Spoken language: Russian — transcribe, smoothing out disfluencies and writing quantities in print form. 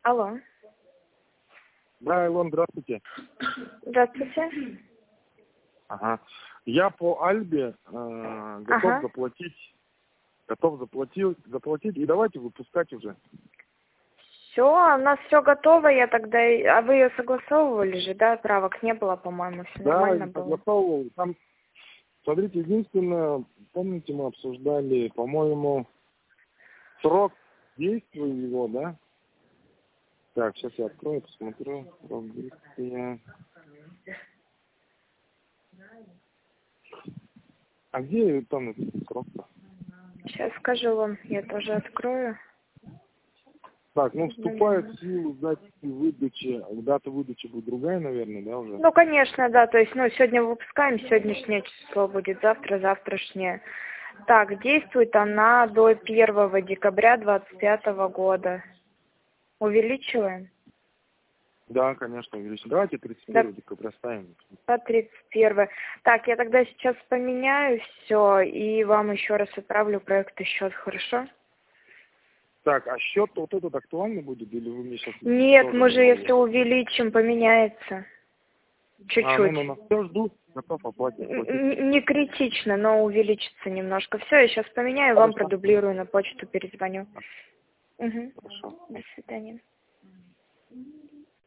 Алло. Да, Илон, здравствуйте. Здравствуйте. Ага. Я по Альбе готов заплатить. Готов заплатить. И давайте выпускать уже. Все, у нас все готово, я тогда... А вы ее согласовывали же, да? Правок не было, по-моему, все нормально Да, было. согласовывал. Там, смотрите, единственное, помните, мы обсуждали, по-моему, срок действия его, да? Так, сейчас я открою, посмотрю. Срок действия. А где там этот срок-то? Сейчас скажу вам, я тоже открою. Так, ну вступает в силу дата выдачи будет другая, наверное, да, уже? Ну, конечно, да, то есть, сегодня выпускаем, сегодняшнее число будет, завтра, завтрашнее. Так, действует она до 1 декабря 2025 года. Увеличиваем? Да, конечно, увеличим. Давайте 31 декабря ставим. По 31. Так, я тогда сейчас поменяю все и вам еще раз отправлю проект и счет, хорошо? Так, а счет вот этот актуальный будет, или вы мне сейчас... Нет, мы же если увеличим, поменяется. Чуть-чуть. Ну, все жду, готов оплатить. Не критично, но увеличится немножко. Все, я сейчас поменяю, вам продублирую, на почту перезвоню. Угу. Хорошо. До свидания.